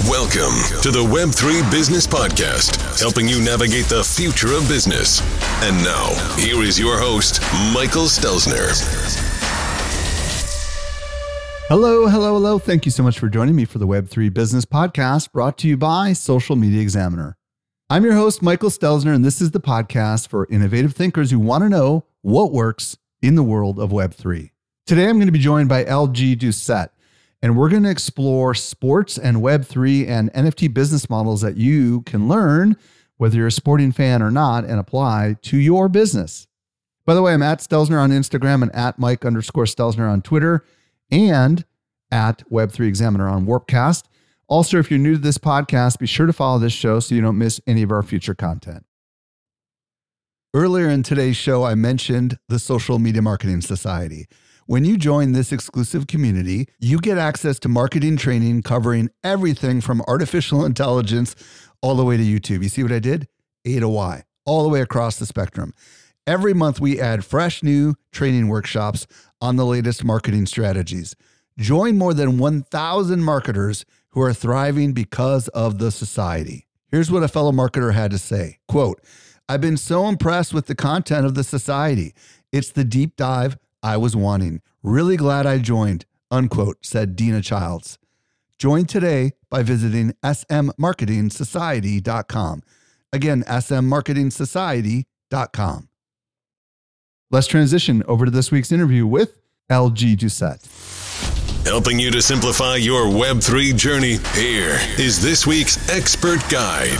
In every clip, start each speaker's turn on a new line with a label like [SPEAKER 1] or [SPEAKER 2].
[SPEAKER 1] Welcome to the Web3 Business Podcast, helping you navigate the future of business. And now, here is your host, Michael Stelzner.
[SPEAKER 2] Hello. Thank you so much for joining me for the Web3 Business Podcast, brought to you by Social Media Examiner. I'm your host, Michael Stelzner, and this is the podcast for innovative thinkers who want to know what works in the world of Web3. Today, I'm going to be joined by LG Doucette, and we're going to explore sports and Web3 and NFT business models that you can learn, whether you're a sporting fan or not, and apply to your business. By the way, I'm at Stelzner on Instagram and at Mike_Stelzner on Twitter and at Web3 Examiner on Warpcast. Also, if you're new to this podcast, be sure to follow this show so you don't miss any of our future content. Earlier in today's show, I mentioned the Social Media Marketing Society. When you join this exclusive community, you get access to marketing training covering everything from artificial intelligence all the way to YouTube. You see what I did? A to Y, all the way across the spectrum. Every month, we add fresh new training workshops on the latest marketing strategies. Join more than 1,000 marketers who are thriving because of the society. Here's what a fellow marketer had to say. Quote, "I've been so impressed with the content of the society. It's the deep dive I was wanting. Really glad I joined," unquote, said Dina Childs. Join today by visiting smmarketingsociety.com. Again, smmarketingsociety.com. Let's transition over to this week's interview with LG Doucette.
[SPEAKER 1] Helping you to simplify your Web3 journey, here is this week's expert guide.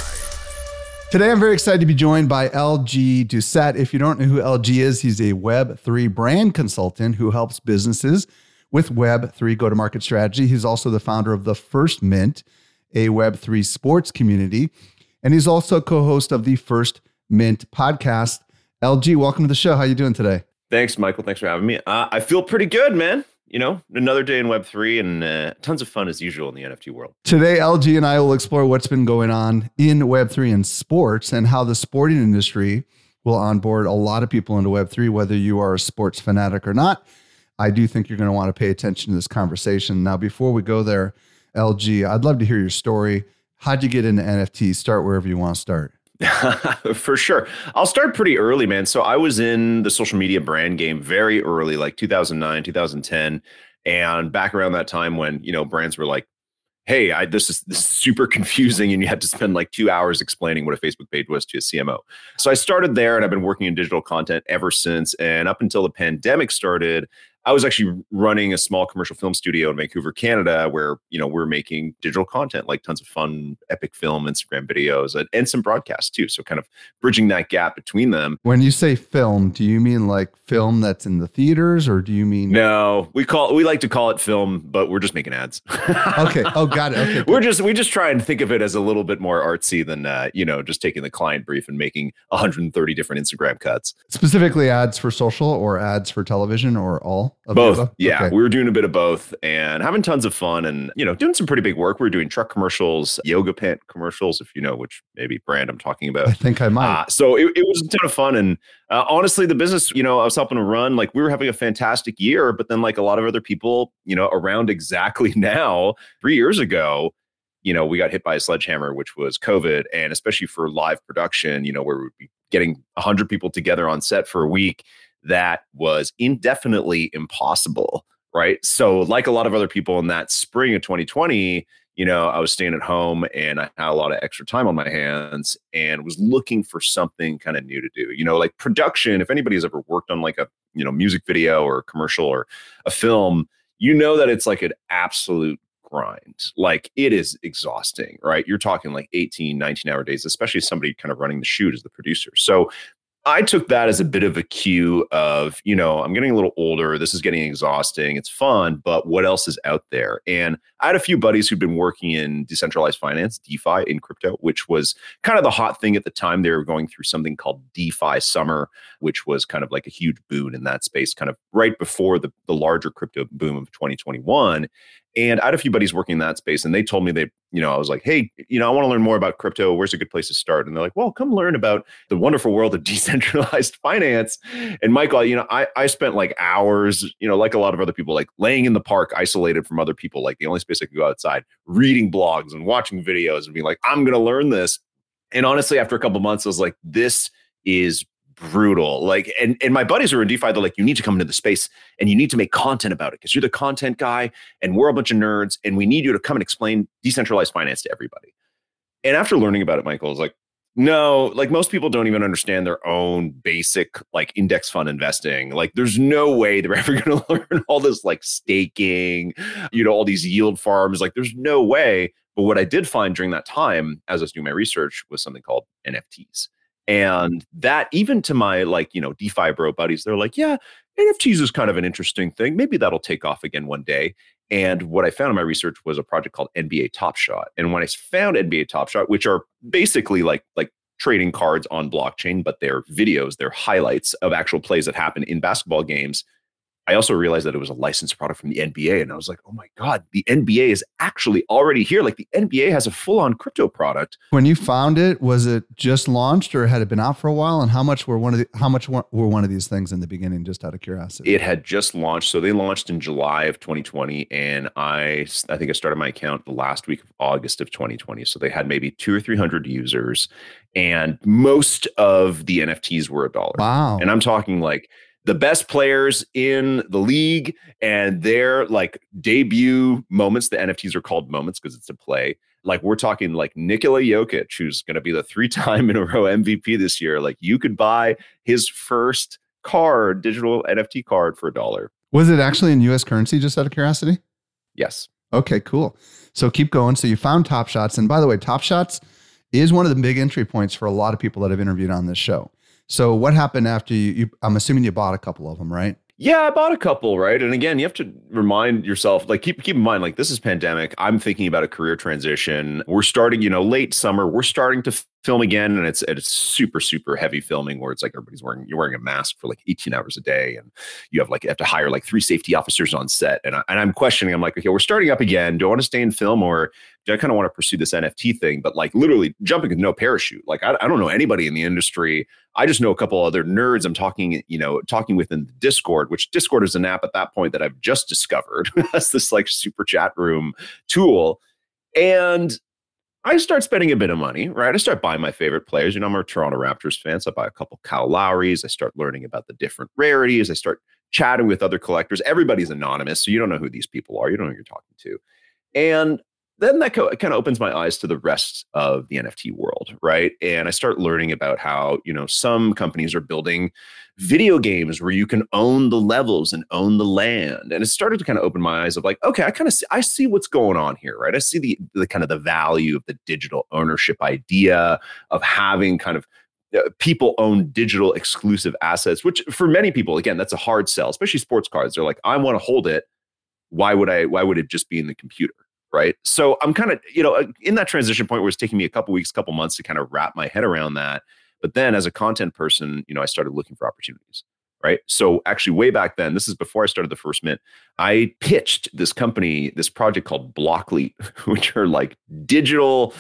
[SPEAKER 2] Today, I'm very excited to be joined by LG Doucette. If you don't know who LG is, he's a Web3 brand consultant who helps businesses with Web3 go-to-market strategy. He's also the founder of The First Mint, a Web3 sports community. And he's also co-host of the First Mint podcast. LG, welcome to the show. How are you doing today?
[SPEAKER 3] Thanks, Michael. Thanks for having me. I feel pretty good, man. You know, another day in Web3 and tons of fun as usual in the NFT world.
[SPEAKER 2] Today, LG and I will explore what's been going on in Web3 and sports and how the sporting industry will onboard a lot of people into Web3, whether you are a sports fanatic or not. I do think you're going to want to pay attention to this conversation. Now, before we go there, LG, I'd love to hear your story. How'd you get into NFT? Start wherever you want to start.
[SPEAKER 3] For sure. I'll start pretty early, man. So I was in the social media brand game very early, like 2009, 2010. And back around that time when, you know, brands were like, hey, this is super confusing. And you had to spend like 2 hours explaining what a Facebook page was to a CMO. So I started there and I've been working in digital content ever since. And up until the pandemic started, I was actually running a small commercial film studio in Vancouver, Canada, where, you know, we're making digital content, like tons of fun, epic film, Instagram videos, and some broadcasts too. So kind of bridging that gap between them.
[SPEAKER 2] When you say film, do you mean like film that's in the theaters, or do you mean?
[SPEAKER 3] No, we like to call it film, but we're just making ads.
[SPEAKER 2] Okay. Oh, got it. Okay.
[SPEAKER 3] We just try and think of it as a little bit more artsy than, just taking the client brief and making 130 different Instagram cuts.
[SPEAKER 2] Specifically ads for social or ads for television or all?
[SPEAKER 3] Both. Yeah. Okay. We were doing a bit of both and having tons of fun and, you know, doing some pretty big work. We were doing truck commercials, yoga pant commercials, if you know which maybe brand I'm talking about.
[SPEAKER 2] I think I might.
[SPEAKER 3] So it was a ton of fun. And honestly, the business, you know, I was helping to run, like we were having a fantastic year, but then like a lot of other people, you know, around exactly now, 3 years ago, you know, we got hit by a sledgehammer, which was COVID. And especially for live production, you know, where we'd be getting 100 people together on set for a week, that was indefinitely impossible, right? So like a lot of other people in that spring of 2020, you know, I was staying at home and I had a lot of extra time on my hands and was looking for something kind of new to do. You know, like production, if anybody has ever worked on like a, you know, music video or a commercial or a film, you know that it's like an absolute grind. Like it is exhausting, right? You're talking like 18, 19-hour days, especially somebody kind of running the shoot as the producer. So I took that as a bit of a cue of, you know, I'm getting a little older. This is getting exhausting. It's fun, but what else is out there? And I had a few buddies who'd been working in decentralized finance, DeFi in crypto, which was kind of the hot thing at the time. They were going through something called DeFi Summer, which was kind of like a huge boon in that space, kind of right before the larger crypto boom of 2021. And I had a few buddies working in that space, and they told me I was like, hey, I want to learn more about crypto. Where's a good place to start? And they're like, well, come learn about the wonderful world of decentralized finance. And Michael, I spent like hours, like a lot of other people, like laying in the park, isolated from other people, like the only space I could go outside, reading blogs and watching videos and being like, I'm going to learn this. And honestly, after a couple of months, I was like, this is brutal. Like, and my buddies who are in DeFi, they're like, you need to come into the space and you need to make content about it because you're the content guy and we're a bunch of nerds and we need you to come and explain decentralized finance to everybody. And after learning about it, Michael was like, no, like most people don't even understand their own basic like index fund investing. Like there's no way they're ever going to learn all this like staking, all these yield farms. Like there's no way. But what I did find during that time, as I was doing my research, was something called NFTs. And that even to my DeFi bro buddies, they're like, yeah, NFTs is kind of an interesting thing. Maybe that'll take off again one day. And what I found in my research was a project called NBA Top Shot. And when I found NBA Top Shot, which are basically like trading cards on blockchain, but they're videos, they're highlights of actual plays that happen in basketball games, I also realized that it was a licensed product from the NBA. And I was like, oh my God, the NBA is actually already here. Like the NBA has a full-on crypto product.
[SPEAKER 2] When you found it, was it just launched or had it been out for a while? And how much were one of these things in the beginning, just out of curiosity?
[SPEAKER 3] It had just launched. So they launched in July of 2020. And I think I started my account the last week of August of 2020. So they had maybe 200 or 300 users. And most of the NFTs were $1.
[SPEAKER 2] Wow.
[SPEAKER 3] And I'm talking like the best players in the league and their like debut moments. The NFTs are called moments because it's a play. Like we're talking like Nikola Jokic, who's going to be the 3-time in a row MVP this year. Like you could buy his first card, digital NFT card for $1.
[SPEAKER 2] Was it actually in US currency, just out of curiosity?
[SPEAKER 3] Yes.
[SPEAKER 2] Okay, cool. So keep going. So you found Top Shots. And by the way, Top Shots is one of the big entry points for a lot of people that I've interviewed on this show. So what happened after you I'm assuming you bought a couple of them, right?
[SPEAKER 3] Yeah, I bought a couple, right? And again, you have to remind yourself, like keep in mind, like this is pandemic. I'm thinking about a career transition. We're starting, late summer. We're starting to film again, and it's super, super heavy filming where it's like you're wearing a mask for like 18 hours a day, and you have to hire like 3 safety officers on set. And I'm questioning. I'm like, okay, we're starting up again. Do I want to stay in film or do I kind of want to pursue this NFT thing? But like literally jumping with no parachute. Like I don't know anybody in the industry. I just know a couple other nerds I'm talking with in Discord, which Discord is an app at that point that I've just discovered as this like super chat room tool. And I start spending a bit of money, right? I start buying my favorite players. I'm a Toronto Raptors fan, so I buy a couple Kyle Lowrys. I start learning about the different rarities. I start chatting with other collectors. Everybody's anonymous, so you don't know who these people are. You don't know who you're talking to. And then that kind of opens my eyes to the rest of the NFT world, right? And I start learning about how, some companies are building video games where you can own the levels and own the land. And it started to kind of open my eyes of like, okay, I see what's going on here, right? I see the kind of the value of the digital ownership idea of having kind of people own digital exclusive assets, which for many people, again, that's a hard sell, especially sports cards. They're like, I want to hold it. Why would it just be in the computer? Right. So I'm kind of, in that transition point where it's taking me a couple weeks, couple months to kind of wrap my head around that. But then as a content person, I started looking for opportunities. Right. So actually way back then, this is before I started the First Mint, I pitched this project called Blockly, which are like digital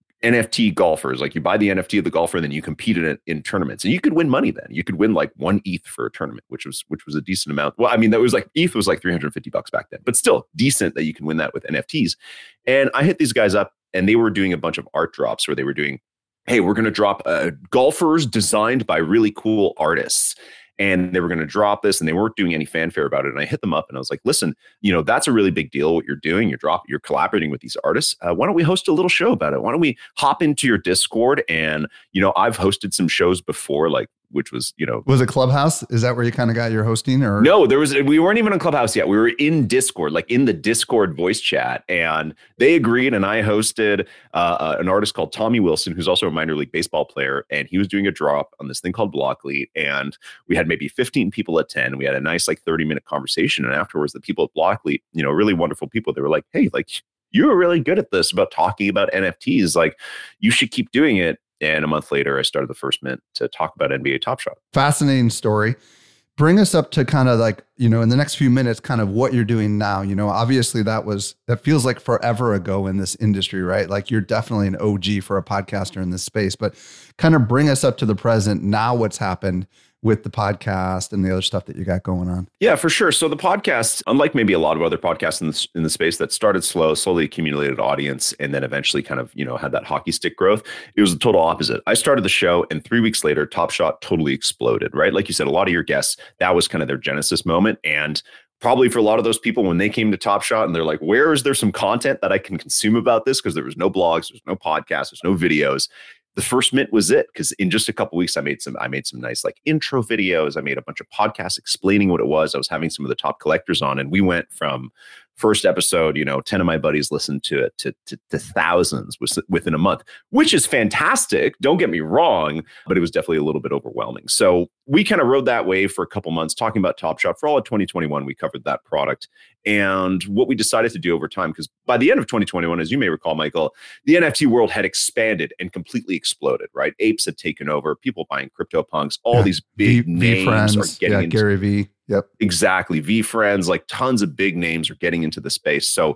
[SPEAKER 3] NFT golfers. Like you buy the NFT of the golfer and then you compete in it in tournaments and you could win money then. You could win like 1 ETH for a tournament, which was a decent amount. Well, I mean, that was like ETH was like $350 back then, but still decent that you can win that with NFTs. And I hit these guys up and they were doing a bunch of art drops where they were doing, hey, we're going to drop golfers designed by really cool artists. And they were going to drop this and they weren't doing any fanfare about it. And I hit them up and I was like, listen, that's a really big deal what you're doing. You're collaborating with these artists. Why don't we host a little show about it? Why don't we hop into your Discord? And, I've hosted some shows before, like, which was,
[SPEAKER 2] Was it Clubhouse? Is that where you kind of got your hosting or?
[SPEAKER 3] No, we weren't even on Clubhouse yet. We were in Discord, like in the Discord voice chat. And they agreed. And I hosted an artist called Tommy Wilson, who's also a minor league baseball player. And he was doing a drop on this thing called Blockly. And we had maybe 15 people attend. We had a nice like 30-minute conversation. And afterwards, the people at Blockly, really wonderful people, they were like, hey, like you were really good at this about talking about NFTs. Like you should keep doing it. And a month later, I started the First Mint to talk about NBA Top Shot.
[SPEAKER 2] Fascinating story. bring us up to kind of like, in the next few minutes, kind of what you're doing now. Obviously that feels like forever ago in this industry, right? Like you're definitely an OG for a podcaster in this space, but kind of bring us up to the present now, what's happened with the podcast and the other stuff that you got going on.
[SPEAKER 3] Yeah, for sure. So the podcast, unlike maybe a lot of other podcasts in the space that started slow, slowly accumulated audience, and then eventually kind of, had that hockey stick growth, it was the total opposite. I started the show and 3 weeks later, Top Shot totally exploded, right? Like you said, a lot of your guests, that was kind of their genesis moment. And probably for a lot of those people, when they came to Top Shot and they're like, where is there some content that I can consume about this? Because there was no blogs, there's no podcasts, there's no videos. The first Mint was it, because in just a couple of weeks, I made some nice like intro videos. I made a bunch of podcasts explaining what it was. I was having some of the top collectors on, and we went from first episode, 10 of my buddies listened to it to thousands within a month, which is fantastic. Don't get me wrong, but it was definitely a little bit overwhelming. So we kind of rode that wave for a couple months talking about Top Shot. For all of 2021, we covered that product. And what we decided to do over time, because by the end of 2021, as you may recall, Michael, the NFT world had expanded and completely exploded, right? Apes had taken over, people buying CryptoPunks, all these big names are getting into
[SPEAKER 2] Gary V. Yep.
[SPEAKER 3] Exactly. VeeFriends, like tons of big names are getting into the space. So,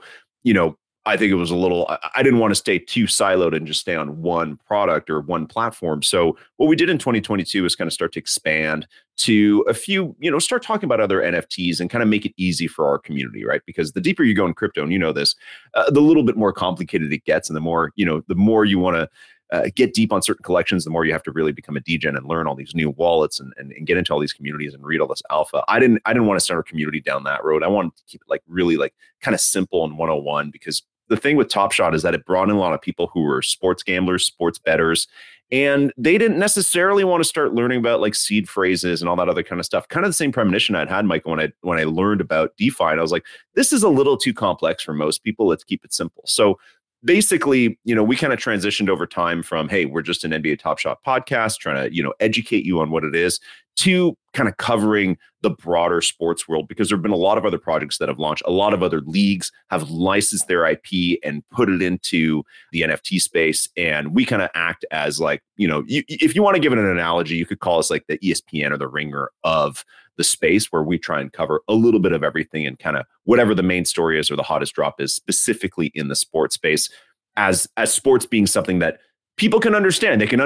[SPEAKER 3] I think it was I didn't want to stay too siloed and just stay on one product or one platform. So what we did in 2022 is kind of start to expand to a few, start talking about other NFTs and kind of make it easy for our community, right? Because the deeper you go in crypto, and this, the little bit more complicated it gets, and the more you want to get deep on certain collections, the more you have to really become a degen and learn all these new wallets and get into all these communities and read all this alpha. I didn't want to start a community down that road. I wanted to keep it like really like kind of simple and 101, because the thing with Top Shot is that it brought in a lot of people who were sports gamblers, sports bettors, and they didn't necessarily want to start learning about like seed phrases and all that other kind of stuff. Kind of the same premonition I'd had, Michael, when I learned about DeFi. And I was like, this is a little too complex for most people. Let's keep it simple. So basically, we kind of transitioned over time from, hey, we're just an NBA Top Shot podcast trying to, educate you on what it is, to kind of covering the broader sports world, because there have been a lot of other projects that have launched. A lot of other leagues have licensed their IP and put it into the NFT space. And we kind of act as like, if you want to give it an analogy, you could call us like the ESPN or the Ringer of the space, where we try and cover a little bit of everything and kind of whatever the main story is or the hottest drop is specifically in the sports space, as sports being something that people can understand. They can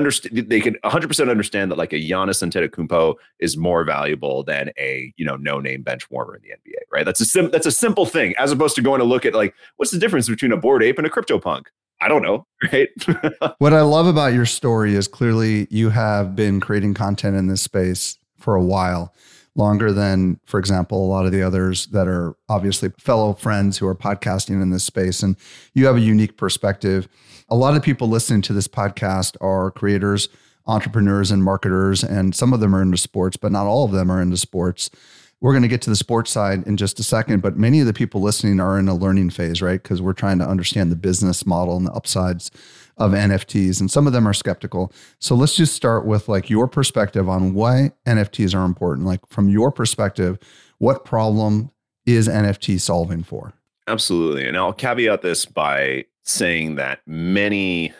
[SPEAKER 3] 100% understand that like a Giannis Antetokounmpo is more valuable than a, no-name bench warmer in the NBA, right? That's a simple thing, as opposed to going to look at like, what's the difference between a Bored Ape and a CryptoPunk? I don't know, right?
[SPEAKER 2] What I love about your story is clearly you have been creating content in this space for a while, longer than, for example, a lot of the others that are obviously fellow friends who are podcasting in this space. And you have a unique perspective. A lot of people listening to this podcast are creators, entrepreneurs, and marketers, and some of them are into sports, but not all of them are into sports. We're going to get to the sports side in just a second, but many of the people listening are in a learning phase, right? Because we're trying to understand the business model and the upsides of NFTs, and some of them are skeptical. So let's just start with like your perspective on why NFTs are important. Like from your perspective, what problem is NFT solving for?
[SPEAKER 3] Absolutely. And I'll caveat this by saying that many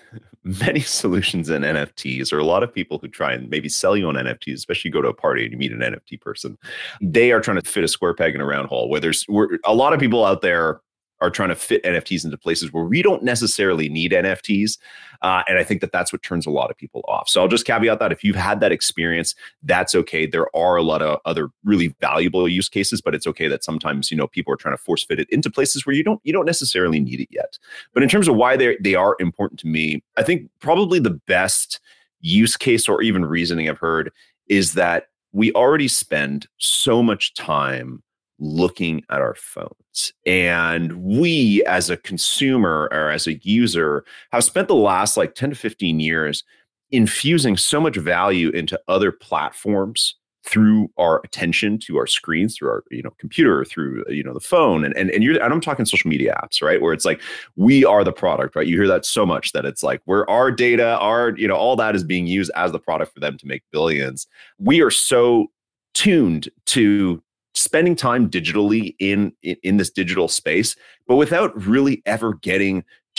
[SPEAKER 3] solutions in NFTs, or a lot of people who try and maybe sell you on NFTs, especially you go to a party and you meet an NFT person, they are trying to fit a square peg in a round hole, where a lot of people out there are trying to fit NFTs into places where we don't necessarily need NFTs. And I think that that's what turns a lot of people off. So I'll just caveat that if you've had that experience, that's okay. There are a lot of other really valuable use cases, but it's okay that sometimes, people are trying to force fit it into places where you don't necessarily need it yet. But in terms of why they are important to me, I think probably the best use case or even reasoning I've heard is that we already spend so much time looking at our phones. And we as a consumer or as a user have spent the last like 10 to 15 years infusing so much value into other platforms through our attention to our screens, through our computer, through the phone, and I'm talking social media apps, right? Where it's like we are the product, right? You hear that so much that it's like where our data, our all that is being used as the product for them to make billions. We are so tuned to spending time digitally in this digital space, but without really ever getting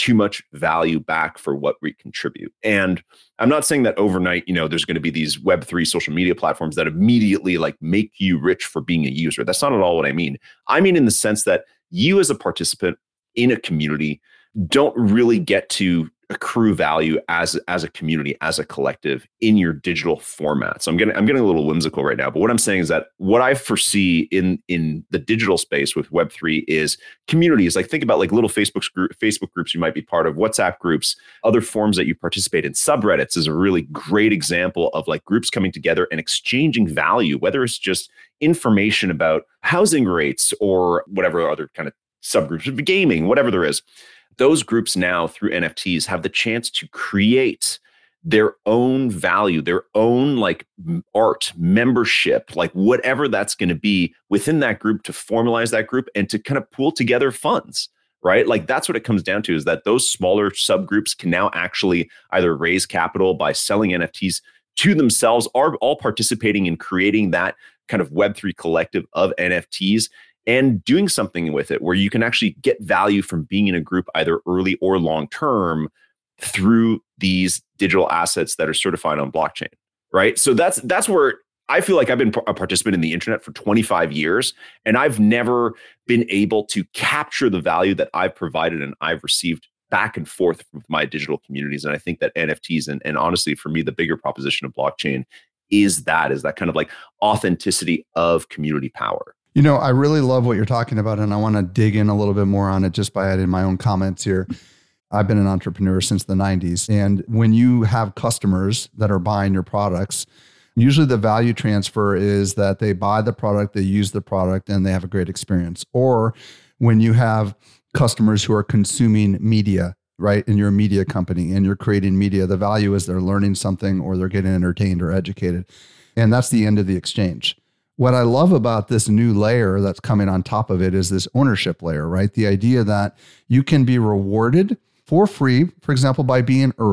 [SPEAKER 3] too much value back for what we contribute. And I'm not saying that overnight, there's going to be these Web3 social media platforms that immediately like make you rich for being a user. That's not at all what I mean. I mean, in the sense that you as a participant in a community don't really get to accrue value as a community, as a collective in your digital format. So I'm getting a little whimsical right now, but what I'm saying is that what I foresee in the digital space with Web3 is communities. Like think about like little Facebook groups you might be part of, WhatsApp groups, other forums that you participate in. Subreddits is a really great example of like groups coming together and exchanging value, whether it's just information about housing rates or whatever other kind of subgroups of gaming, whatever there is. Those groups now through NFTs have the chance to create their own value, their own like art, membership, like whatever that's going to be within that group to formalize that group and to kind of pool together funds, right? Like that's what it comes down to, is that those smaller subgroups can now actually either raise capital by selling NFTs to themselves, or all participating in creating that kind of Web3 collective of NFTs and doing something with it where you can actually get value from being in a group either early or long term through these digital assets that are certified on blockchain, right? So that's where I feel like I've been a participant in the internet for 25 years, and I've never been able to capture the value that I've provided and I've received back and forth with my digital communities. And I think that NFTs and honestly, for me, the bigger proposition of blockchain is that kind of like authenticity of community power.
[SPEAKER 2] I really love what you're talking about, and I want to dig in a little bit more on it just by adding my own comments here. I've been an entrepreneur since the 90s. And when you have customers that are buying your products, usually the value transfer is that they buy the product, they use the product, and they have a great experience. Or when you have customers who are consuming media, right? And you're a media company and you're creating media, the value is they're learning something or they're getting entertained or educated. And that's the end of the exchange. What I love about this new layer that's coming on top of it is this ownership layer, right? The idea that you can be rewarded for free, for example, by being an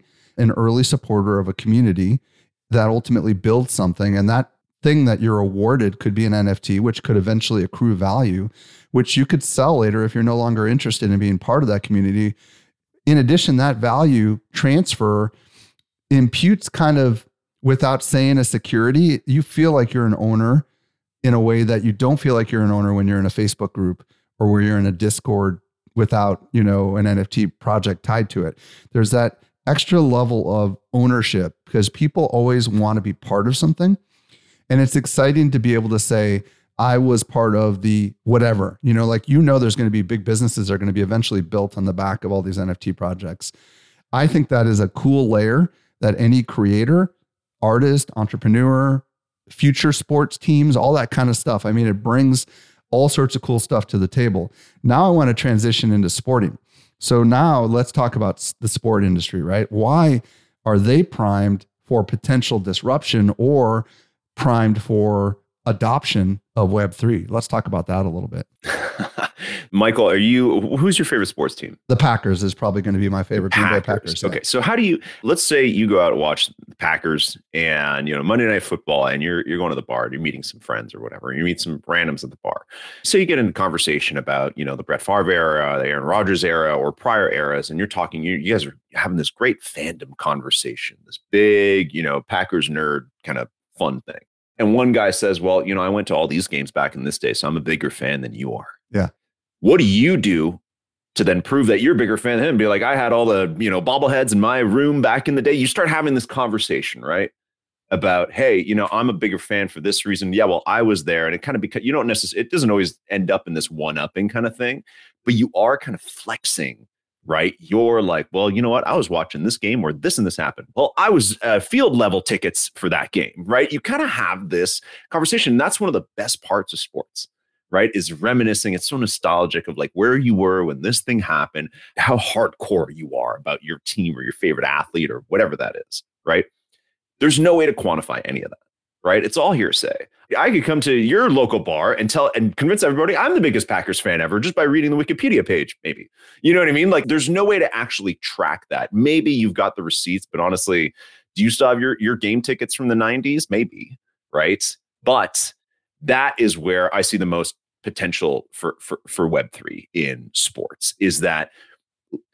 [SPEAKER 2] early supporter of a community that ultimately builds something. And that thing that you're awarded could be an NFT, which could eventually accrue value, which you could sell later if you're no longer interested in being part of that community. In addition, that value transfer imputes kind of, without saying a security, you feel like you're an owner in a way that you don't feel like you're an owner when you're in a Facebook group or where you're in a Discord without, an NFT project tied to it. There's that extra level of ownership because people always want to be part of something. And it's exciting to be able to say, I was part of the whatever, there's going to be big businesses that are going to be eventually built on the back of all these NFT projects. I think that is a cool layer that any creator, artist, entrepreneur, future sports teams, all that kind of stuff. I mean, it brings all sorts of cool stuff to the table. Now I want to transition into sporting. So now let's talk about the sport industry, right? Why are they primed for potential disruption or primed for adoption of Web3? Let's talk about that a little bit.
[SPEAKER 3] Michael, who's your favorite sports team?
[SPEAKER 2] The Packers is probably going to be my favorite. Green Bay Packers.
[SPEAKER 3] Okay. So let's say you go out and watch the Packers and, Monday Night Football and you're going to the bar and you're meeting some friends or whatever. You meet some randoms at the bar. So you get into conversation about, the Brett Favre era, the Aaron Rodgers era or prior eras. And you're talking, you guys are having this great fandom conversation, this big, Packers nerd kind of fun thing. And one guy says, well, I went to all these games back in this day, so I'm a bigger fan than you are.
[SPEAKER 2] Yeah.
[SPEAKER 3] What do you do to then prove that you're a bigger fan than him? Be like, I had all the, bobbleheads in my room back in the day. You start having this conversation, right? About, hey, I'm a bigger fan for this reason. Yeah, well, I was there. And it kind of because it doesn't always end up in this one-upping kind of thing, but you are kind of flexing, right? You're like, well, you know what? I was watching this game where this and this happened. Well, I was field level tickets for that game, right? You kind of have this conversation. That's one of the best parts of sports, right? Is reminiscing. It's so nostalgic of like where you were when this thing happened, how hardcore you are about your team or your favorite athlete or whatever that is, right? There's no way to quantify any of that, right? It's all hearsay. I could come to your local bar and convince everybody I'm the biggest Packers fan ever just by reading the Wikipedia page, maybe. You know what I mean? Like there's no way to actually track that. Maybe you've got the receipts, but honestly, do you still have your game tickets from the 90s? Maybe, right? But that is where I see the most potential for Web3 in sports is that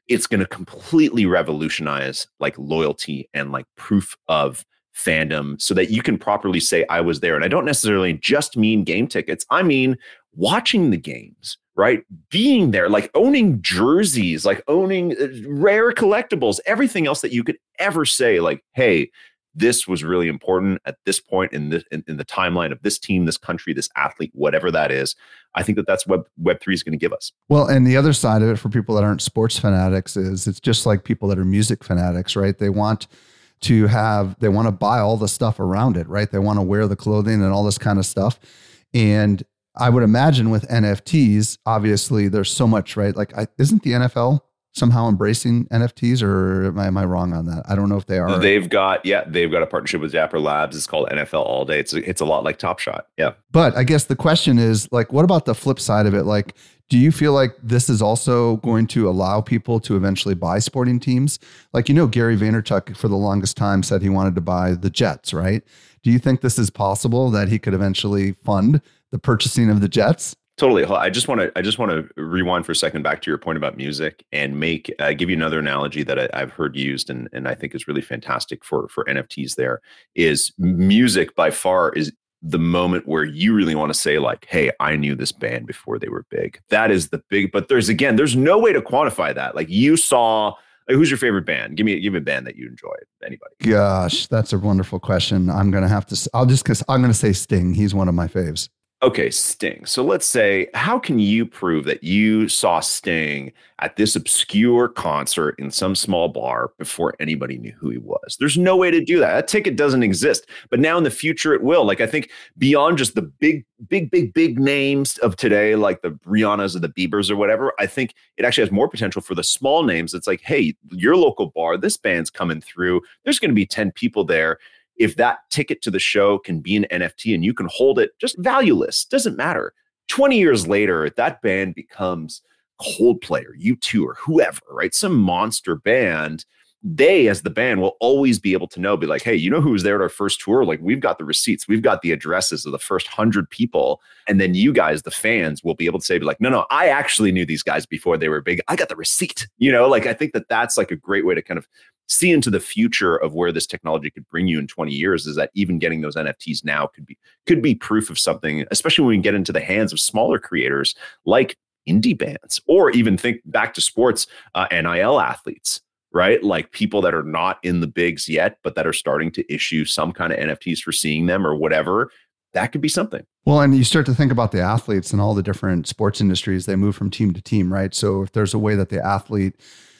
[SPEAKER 3] it's going to completely revolutionize like loyalty and like proof of fandom so that you can properly say I was there. And I don't necessarily just mean game tickets. I mean watching the games, right? Being there, like owning jerseys, like owning rare collectibles, everything else that you could ever say, like, hey, this was really important at this point in the timeline of this team, this country, this athlete, whatever that is. I think that's Web3 is going to give us.
[SPEAKER 2] Well, and the other side of it for people that aren't sports fanatics is it's just like people that are music fanatics, right? They want to buy all the stuff around it, right? They want to wear the clothing and all this kind of stuff. And I would imagine with NFTs, obviously there's so much, right? Like, isn't the NFL somehow embracing NFTs, or am I wrong on that? I don't know if they are.
[SPEAKER 3] They've got a partnership with Dapper Labs. It's called NFL All Day. It's a lot like Top Shot. Yeah.
[SPEAKER 2] But I guess the question is, like, what about the flip side of it? Like, do you feel like this is also going to allow people to eventually buy sporting teams? Like, Gary Vaynerchuk for the longest time said he wanted to buy the Jets, right? Do you think this is possible that he could eventually fund the purchasing of the Jets?
[SPEAKER 3] Totally. I just want to rewind for a second back to your point about music and give you another analogy that I've heard used and I think is really fantastic for NFTs. There is music by far is the moment where you really want to say like, hey, I knew this band before they were big. That is the big, but there's no way to quantify that. Like you saw, who's your favorite band? Give me a band that you enjoyed. Anybody?
[SPEAKER 2] Gosh, that's a wonderful question. I'm going to say Sting. He's one of my faves.
[SPEAKER 3] Okay, Sting. So let's say, how can you prove that you saw Sting at this obscure concert in some small bar before anybody knew who he was? There's no way to do that. That ticket doesn't exist. But now in the future, it will. Like, I think beyond just the big names of today, like the Rihannas or the Biebers or whatever, I think it actually has more potential for the small names. It's like, hey, your local bar, this band's coming through. There's going to be 10 people there. If that ticket to the show can be an NFT and you can hold it just valueless, doesn't matter. 20 years later, that band becomes Coldplay or U2 or whoever, right? Some monster band. They, as the band, will always be able to be like, hey, who was there at our first tour? Like, we've got the receipts. We've got the addresses of the first 100 people. And then you guys, the fans, will be able to say, no, I actually knew these guys before they were big. I got the receipt. Like, I think that's like a great way to kind of see into the future of where this technology could bring you in 20 years, is that even getting those NFTs now could be proof of something, especially when we get into the hands of smaller creators like indie bands, or even think back to sports, NIL athletes, right? Like people that are not in the bigs yet, but that are starting to issue some kind of NFTs for seeing them or whatever. That could be something.
[SPEAKER 2] Well, and you start to think about the athletes and all the different sports industries, they move from team to team, right? So if there's a way that the athlete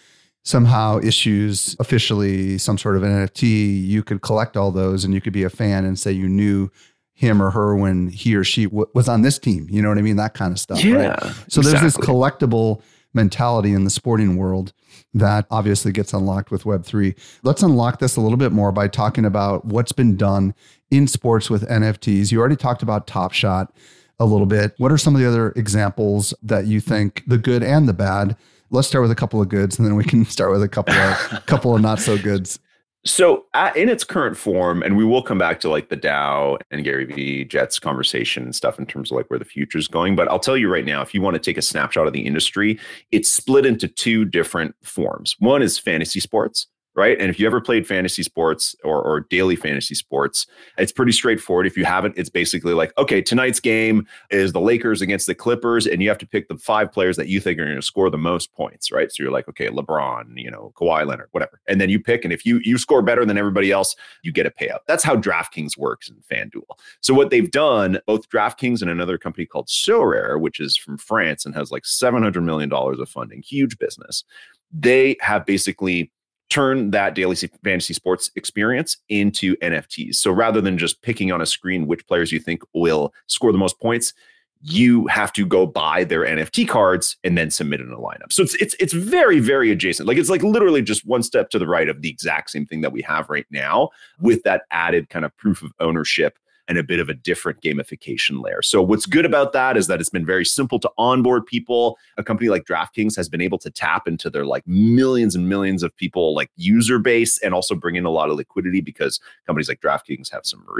[SPEAKER 2] somehow issues officially some sort of NFT, you could collect all those and you could be a fan and say you knew him or her when he or she was on this team. You know what I mean? That kind of stuff,
[SPEAKER 3] yeah,
[SPEAKER 2] right? So exactly. There's this collectible mentality in the sporting world that obviously gets unlocked with Web3. Let's unlock this a little bit more by talking about what's been done in sports with NFTs. You already talked about Top Shot a little bit. What are some of the other examples that you think, the good and the bad? Let's start with a couple of goods, and then we can start with a couple of not so goods.
[SPEAKER 3] So in its current form, and we will come back to like the DAO and Gary Vee Jets conversation and stuff in terms of like where the future is going. But I'll tell you right now, if you want to take a snapshot of the industry, it's split into two different forms. One is fantasy sports, right? And if you ever played fantasy sports or daily fantasy sports, it's pretty straightforward. If you haven't, it's basically like, okay, tonight's game is the Lakers against the Clippers, and you have to pick the 5 players that you think are going to score the most points, right? So you're like, okay, LeBron, Kawhi Leonard, whatever. And then you pick, and if you score better than everybody else, you get a payout. That's how DraftKings works in FanDuel. So what they've done, both DraftKings and another company called Sorare, which is from France and has like $700 million of funding, huge business, they have basically turn that daily fantasy sports experience into NFTs. So rather than just picking on a screen which players you think will score the most points, you have to go buy their NFT cards and then submit in a lineup. So it's very, very adjacent. Like it's like literally just one step to the right of the exact same thing that we have right now, with that added kind of proof of ownership and a bit of a different gamification layer. So what's good about that is that it's been very simple to onboard people. A company like DraftKings has been able to tap into their like millions and millions of people like user base, and also bring in a lot of liquidity, because companies like DraftKings have some really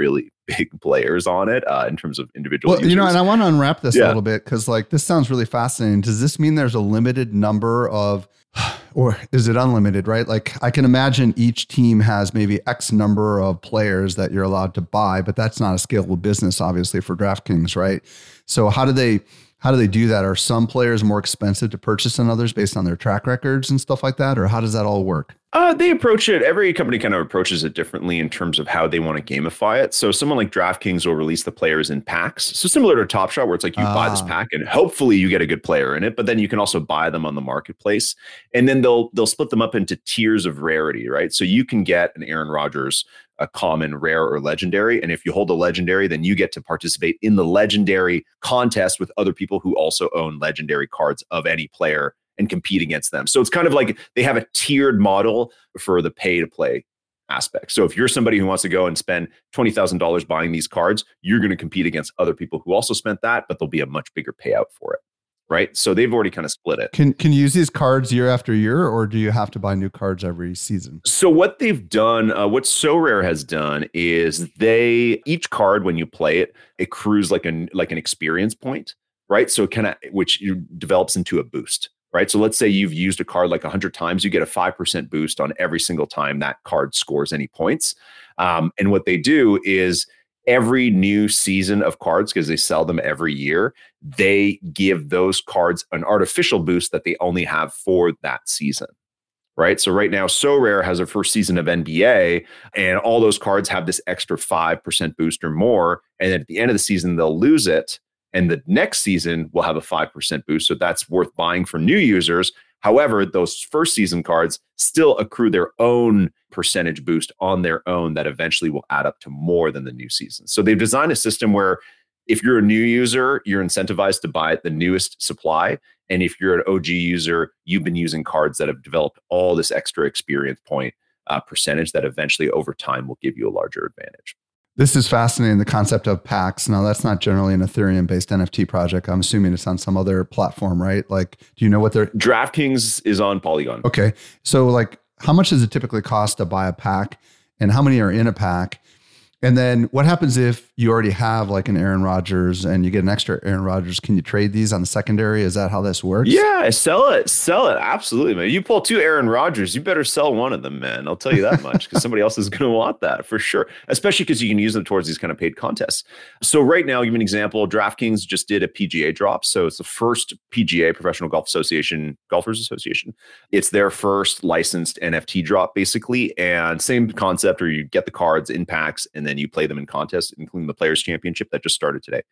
[SPEAKER 3] big players on it in terms of individual users.
[SPEAKER 2] And I want to unwrap this a little bit because like this sounds really fascinating. Does this mean there's a limited number of, or is it unlimited, right? Like I can imagine each team has maybe X number of players that you're allowed to buy, but that's not a scalable business, obviously, for DraftKings, right? So how do they do that? Are some players more expensive to purchase than others based on their track records and stuff like that? Or how does that all work?
[SPEAKER 3] They approach it. Every company kind of approaches it differently in terms of how they want to gamify it. So someone like DraftKings will release the players in packs. So similar to Top Shot, where it's like you buy this pack and hopefully you get a good player in it, but then you can also buy them on the marketplace. And then they'll split them up into tiers of rarity, right? So you can get an Aaron Rodgers, a common, rare, or legendary. And if you hold a legendary, then you get to participate in the legendary contest with other people who also own legendary cards of any player and compete against them. So it's kind of like they have a tiered model for the pay to play aspect. So if you're somebody who wants to go and spend $20,000 buying these cards, you're going to compete against other people who also spent that, but there'll be a much bigger payout for it. Right. So they've already kind of split it.
[SPEAKER 2] Can you use these cards year after year, or do you have to buy new cards every season?
[SPEAKER 3] So what they've done, what SoRare has done is each card, when you play it, accrues like an experience point, right? So which develops into a boost. Right. So let's say you've used a card like 100 times, you get a 5% boost on every single time that card scores any points. And what they do is every new season of cards, because they sell them every year, they give those cards an artificial boost that they only have for that season. Right. So right now, SoRare has a first season of NBA, and all those cards have this extra 5% boost or more. And then at the end of the season, they'll lose it. And the next season will have a 5% boost. So that's worth buying for new users. However, those first season cards still accrue their own percentage boost on their own that eventually will add up to more than the new season. So they've designed a system where if you're a new user, you're incentivized to buy the newest supply. And if you're an OG user, you've been using cards that have developed all this extra experience point percentage that eventually over time will give you a larger advantage.
[SPEAKER 2] This is fascinating, the concept of packs. Now, that's not generally an Ethereum-based NFT project. I'm assuming it's on some other platform, right? Like, do you know what they're...
[SPEAKER 3] DraftKings is on Polygon.
[SPEAKER 2] Okay. So, like, how much does it typically cost to buy a pack? And how many are in a pack? And then what happens if you already have like an Aaron Rodgers and you get an extra Aaron Rodgers? Can you trade these on the secondary? Is that how this works?
[SPEAKER 3] Yeah, sell it. Absolutely, man. You pull two Aaron Rodgers, you better sell one of them, man. I'll tell you that much, because somebody else is going to want that for sure, especially because you can use them towards these kind of paid contests. So right now, I'll give you an example. DraftKings just did a PGA drop. So it's the first PGA, Professional Golf Association, Golfers Association. It's their first licensed NFT drop, basically. And same concept where you get the cards in packs and then you play them in contests, including the Players Championship that just started today.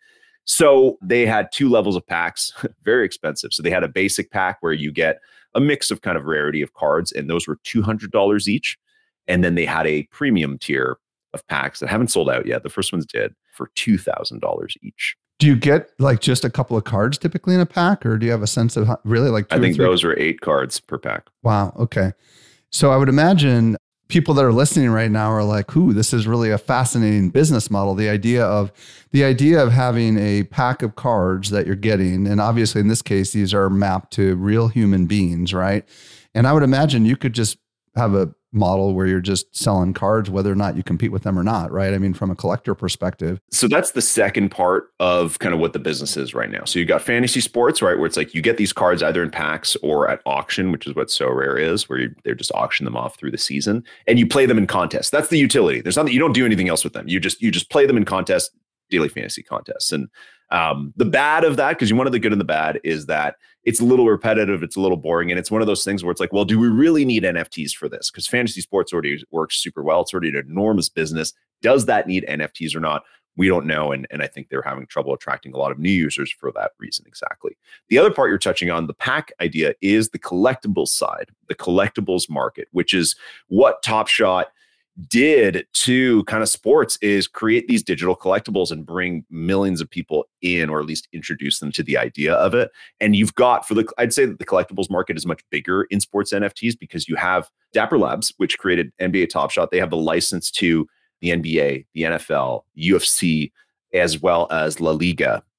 [SPEAKER 3] So they had two levels of packs, very expensive. So they had a basic pack where you get a mix of kind of rarity of cards, and those were $200 each. And then they had a premium tier of packs that haven't sold out yet. The first ones did, for $2,000 each.
[SPEAKER 2] Do you get like just a couple of cards typically in a pack, or do you have a sense of really like two
[SPEAKER 3] I think
[SPEAKER 2] or three?
[SPEAKER 3] Those are 8 cards per pack.
[SPEAKER 2] Wow. Okay. So I would imagine people that are listening right now are like, "Ooh, this is really a fascinating business model." The idea of having a pack of cards that you're getting, and obviously in this case, these are mapped to real human beings, right? And I would imagine you could just have a model where you're just selling cards, whether or not you compete with them or not, right? I mean, from a collector perspective.
[SPEAKER 3] So that's the second part of kind of what the business is right now. So you got fantasy sports, right? Where it's like you get these cards either in packs or at auction, which is what SoRare is, where they're just auction them off through the season, and you play them in contests. That's the utility. There's nothing, you don't do anything else with them. You just play them in contests, daily fantasy contests. And the bad of that, because one of the good and the bad is that it's a little repetitive, it's a little boring, and it's one of those things where it's like, well, do we really need NFTs for this? Because fantasy sports already works super well. It's already an enormous business. Does that need NFTs or not? We don't know, and I think they're having trouble attracting a lot of new users for that reason exactly. The other part you're touching on, the pack idea, is the collectibles side, the collectibles market, which is what Top Shot did to kind of sports, is create these digital collectibles and bring millions of people in, or at least introduce them to the idea of it. And you've got, I'd say that the collectibles market is much bigger in sports NFTs, because you have Dapper Labs, which created NBA Top Shot. They have the license to the NBA, the NFL, UFC, as well as La Liga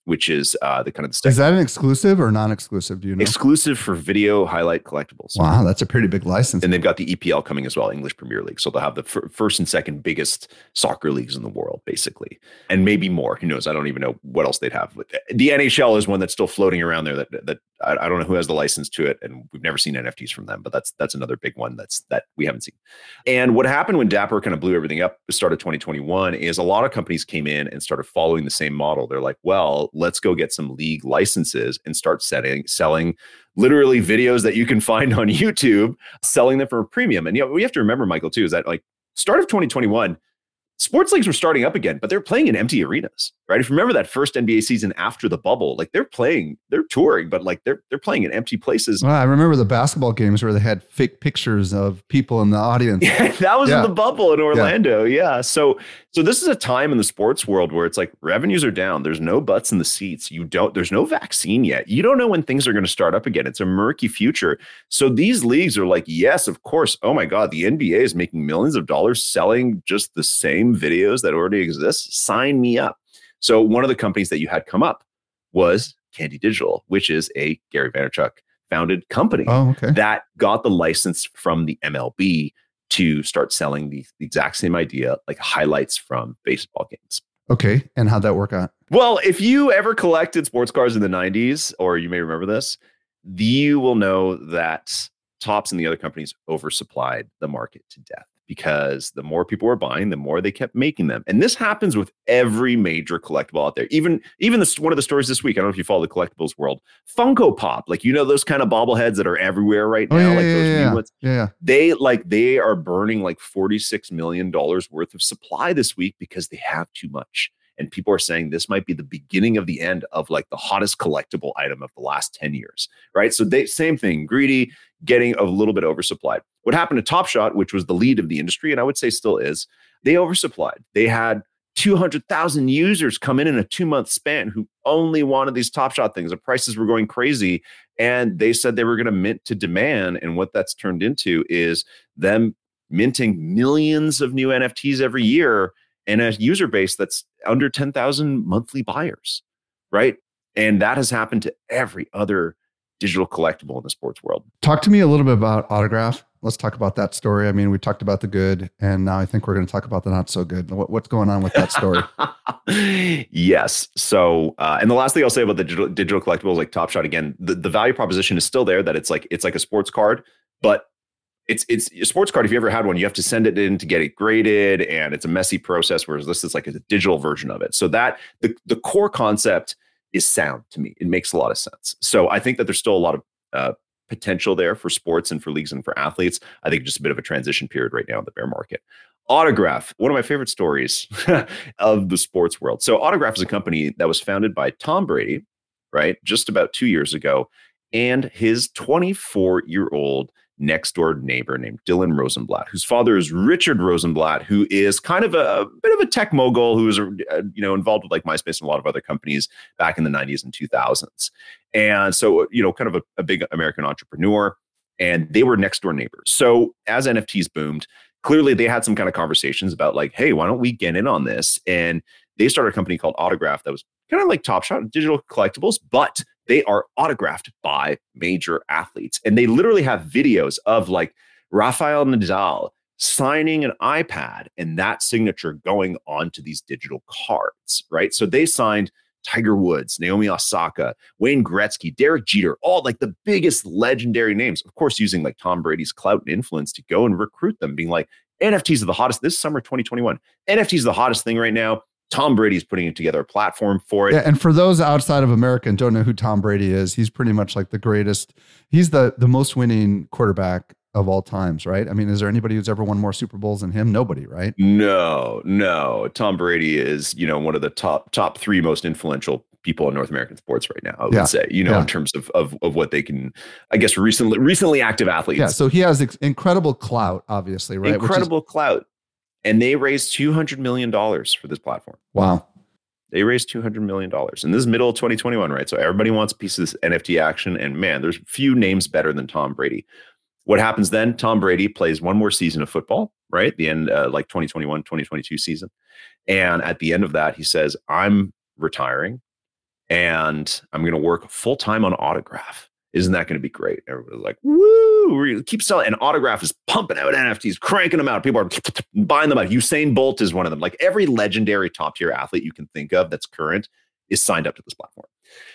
[SPEAKER 3] which is the kind of the
[SPEAKER 2] Is that an exclusive or non-exclusive? Do you know?
[SPEAKER 3] exclusive for video highlight collectibles.
[SPEAKER 2] Wow, that's a pretty big license.
[SPEAKER 3] And they've got the EPL coming as well, English Premier League. So they'll have the first and second biggest soccer leagues in the world, basically, and maybe more. Who knows? I don't even know what else they'd have. But the NHL is one that's still floating around there. That I don't know who has the license to it, and we've never seen NFTs from them. But that's another big one that we haven't seen. And what happened when Dapper kind of blew everything up at the start of 2021 is a lot of companies came in and started following the same model. They're like, well, let's go get some league licenses and start selling literally videos that you can find on YouTube, selling them for a premium. And we have to remember, Michael, too, is that like start of 2021, sports leagues were starting up again, but they're playing in empty arenas, right? If you remember that first NBA season after the bubble, like they're touring, but like they're playing in empty places.
[SPEAKER 2] Well, I remember the basketball games where they had fake pictures of people in the audience.
[SPEAKER 3] That was in the bubble in Orlando. Yeah. So this is a time in the sports world where it's like revenues are down. There's no butts in the seats. There's no vaccine yet. You don't know when things are going to start up again. It's a murky future. So these leagues are like, yes, of course. Oh my God, the NBA is making millions of dollars selling just the same videos that already exist. Sign me up. So one of the companies that you had come up was Candy Digital, which is a Gary Vaynerchuk founded company that got the license from the MLB to start selling the exact same idea, like highlights from baseball games.
[SPEAKER 2] Okay. And how'd that work out?
[SPEAKER 3] Well, if you ever collected sports cards in the 90s, or you may remember this, you will know that Topps and the other companies oversupplied the market to death, because the more people were buying, the more they kept making them. And this happens with every major collectible out there. Even one of the stories this week, I don't know if you follow the collectibles world, Funko Pop, like, those kind of bobbleheads that are everywhere right now, new ones.
[SPEAKER 2] Yeah.
[SPEAKER 3] They are burning like $46 million worth of supply this week because they have too much. And people are saying this might be the beginning of the end of like the hottest collectible item of the last 10 years, right? So same thing, greedy, getting a little bit oversupplied. What happened to Top Shot, which was the lead of the industry, and I would say still is, they oversupplied. They had 200,000 users come in a 2-month span who only wanted these Top Shot things. The prices were going crazy, and they said they were going to mint to demand. And what that's turned into is them minting millions of new NFTs every year and a user base that's under 10,000 monthly buyers, right? And that has happened to every other digital collectible in the sports world.
[SPEAKER 2] Talk to me a little bit about Autograph. Let's talk about that story. I mean, we talked about the good, and now I think we're going to talk about the not so good. What's going on with that story?
[SPEAKER 3] Yes. So, and the last thing I'll say about the digital collectibles, like Top Shot, again, the value proposition is still there, that it's like a sports card, but it's a sports card. If you ever had one, you have to send it in to get it graded, and it's a messy process, whereas this is like a digital version of it. So that the core concept is sound to me. It makes a lot of sense. So I think that there's still a lot of potential there for sports and for leagues and for athletes. I think just a bit of a transition period right now in the bear market. Autograph, one of my favorite stories of the sports world. So Autograph is a company that was founded by Tom Brady, right, just about 2 years ago, and his 24-year-old next door neighbor named Dylan Rosenblatt, whose father is Richard Rosenblatt, who is kind of a bit of a tech mogul who was involved with like MySpace and a lot of other companies back in the 90s and 2000s. And so, kind of a big American entrepreneur, and they were next door neighbors. So as NFTs boomed, clearly they had some kind of conversations about like, hey, why don't we get in on this? And they started a company called Autograph that was kind of like Top Shot, digital collectibles, but they are autographed by major athletes. And they literally have videos of like Rafael Nadal signing an iPad and that signature going onto these digital cards, right? So they signed Tiger Woods, Naomi Osaka, Wayne Gretzky, Derek Jeter, all like the biggest legendary names, of course, using like Tom Brady's clout and influence to go and recruit them, being like, NFTs are the hottest this summer, 2021. NFTs is the hottest thing right now. Tom Brady's putting together a platform for it.
[SPEAKER 2] Yeah, and for those outside of America and don't know who Tom Brady is, he's pretty much like the greatest. He's the most winning quarterback of all times, right? I mean, is there anybody who's ever won more Super Bowls than him? Nobody, right?
[SPEAKER 3] No. Tom Brady is, one of the top three most influential people in North American sports right now, I would say, in terms of what they can, I guess, recently active athletes.
[SPEAKER 2] Yeah, so he has incredible clout, obviously, right?
[SPEAKER 3] Incredible clout. And they raised $200 million for this platform.
[SPEAKER 2] Wow.
[SPEAKER 3] They raised $200 million. And this is middle of 2021, right? So everybody wants a piece of this NFT action. And man, there's few names better than Tom Brady. What happens then? Tom Brady plays one more season of football, right? The end, like 2021, 2022 season. And at the end of that, he says, I'm retiring. and I'm going to work full time on Autograph. Isn't that going to be great? Everybody's like, woo, we keep selling. And Autograph is pumping out NFTs, cranking them out. People are buying them out. Usain Bolt is one of them. Like every legendary top tier athlete you can think of that's current is signed up to this platform.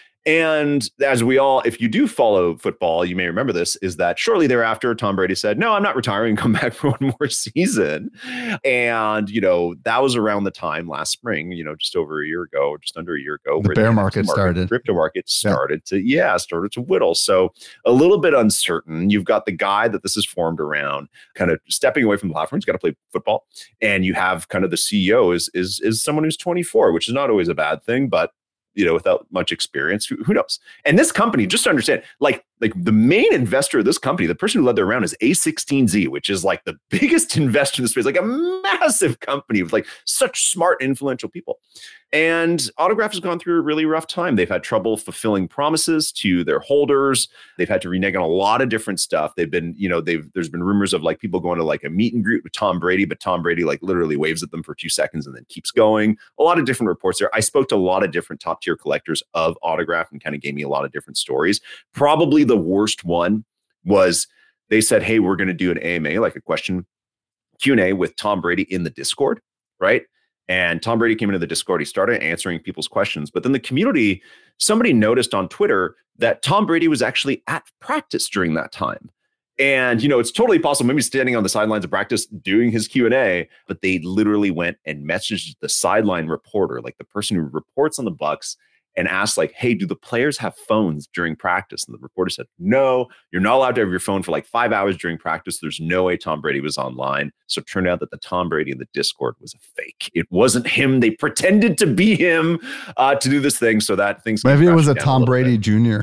[SPEAKER 3] And as we all, if you do follow football, you may remember this, is that shortly thereafter, Tom Brady said, no, I'm not retiring, come back for one more season. And, that was around the time last spring, just over a year ago, or just under a year ago.
[SPEAKER 2] The bear market started.
[SPEAKER 3] Crypto market started to whittle. So a little bit uncertain. You've got the guy that this is formed around kind of stepping away from the platform. He's got to play football. And you have kind of the CEO is someone who's 24, which is not always a bad thing, but without much experience, who knows? And this company, just to understand, like the main investor of this company, the person who led their round is A16Z, which is like the biggest investor in the space, like a massive company with like such smart, influential people. And Autograph has gone through a really rough time. They've had trouble fulfilling promises to their holders. They've had to renege on a lot of different stuff. They've been, there's been rumors of like people going to like a meet and greet with Tom Brady, but Tom Brady like literally waves at them for 2 seconds and then keeps going. A lot of different reports there. I spoke to a lot of different top tier collectors of Autograph and kind of gave me a lot of different stories. Probably the worst one was they said, hey, we're going to do an AMA, like a question Q&A with Tom Brady in the Discord, right? And Tom Brady came into the Discord. He started answering people's questions. But then the community, somebody noticed on Twitter that Tom Brady was actually at practice during that time. And, it's totally possible, maybe standing on the sidelines of practice doing his Q&A, but they literally went and messaged the sideline reporter, like the person who reports on the Bucs, and asked like, hey, do the players have phones during practice? And the reporter said, no, you're not allowed to have your phone for like 5 hours during practice. There's no way Tom Brady was online. So it turned out that the Tom Brady in the Discord was a fake. It wasn't him. They pretended to be him to do this thing so that things.
[SPEAKER 2] Maybe it was a Tom Brady Jr.